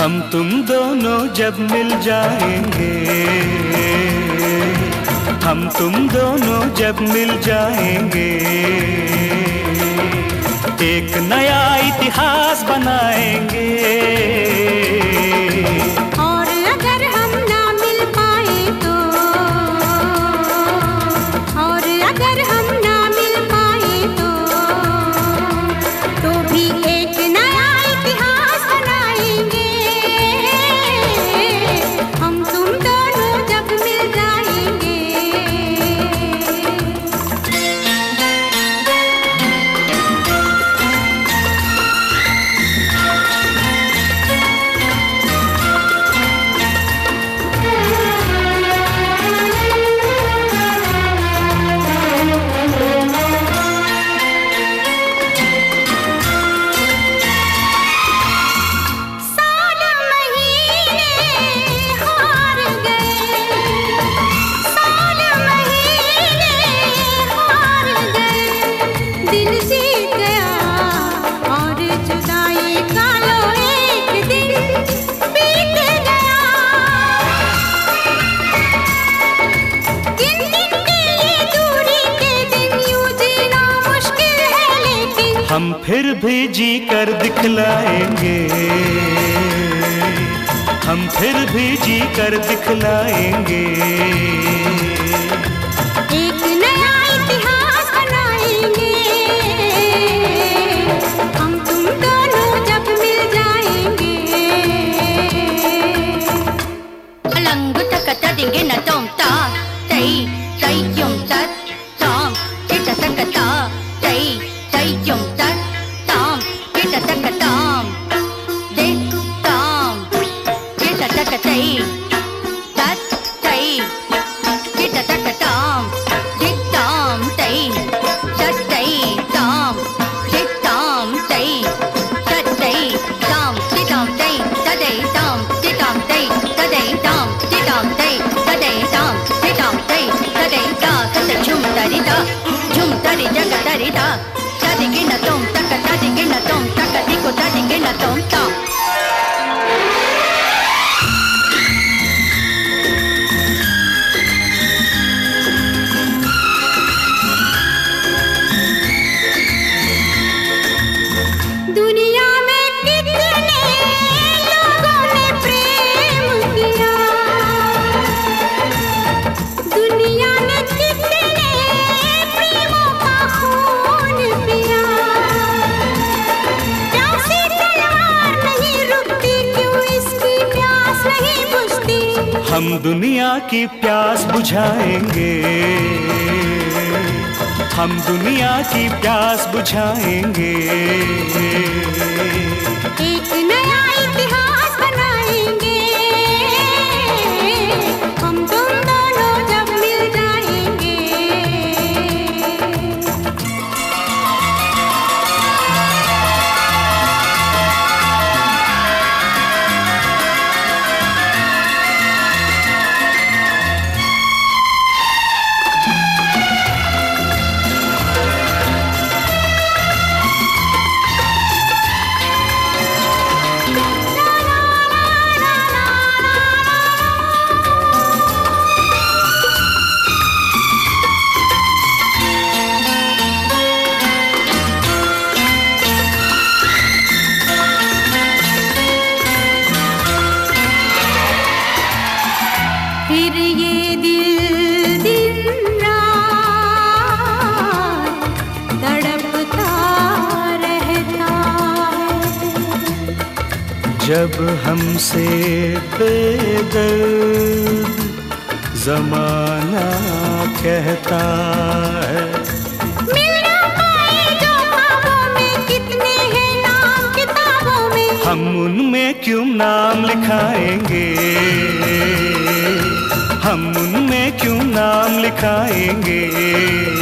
हम तुम दोनों जब मिल जाएंगे, हम तुम दोनों जब मिल जाएंगे, एक नया इतिहास बनाएंगे। और अगर हम ना मिल पाए तो, और अगर हम ना मिल पाए तो भी एक नया इतिहास बनाएंगे। हम तुम दोनों जब मिल जाएंगे। हम फिर भी जी कर दिखलाएंगे, हम फिर भी जी कर दिखलाएंगे। एक नया इतिहास बनाएंगे। हम तुम दोनों जब मिल जाएंगे। अलंग तक तदिंगे न तोमता तई तई युम तत तोम किट तकता तई तई युम तत तोम किट तकताम दे तोम किट तकतई तत तई किट तकताम दे तोम तई तत तई तोम दे तोम तई तत तई तोम दे तोम तई तदई तोम दे तोम तई तदई तोम दे तोम तई तदई तोम दे तोम तई तदई ता तत झुम तरी जग तरी ता तदिंगे न तोम तक तदिंगे न तोम तक दिको तदिंगे न तोम ता। दुनिया में कितने लोगों ने प्रेम किया, दुनिया ने कितने प्रेमों का खून पिया। प्यासी तलवार नहीं रुकती, क्यों इसकी प्यास नहीं बुझती। हम दुनिया की प्यास बुझाएंगे, हम दुनिया की प्यास बुझाएंगे। एक नया इतिहास बनाएंगे। हम तुम दोनों जब मिल जाएंगे। फिर ये दिल दिन रात तड़पता रहता है। जब हमसे बेदर्द जमाना कहता है, मिल ना पाए जो ख्वाबों में, कितने हैं नाम किताबों में। हम उनमें क्यों नाम लिखाएंगे, हम उनमें क्यों नाम लिखाएंगे।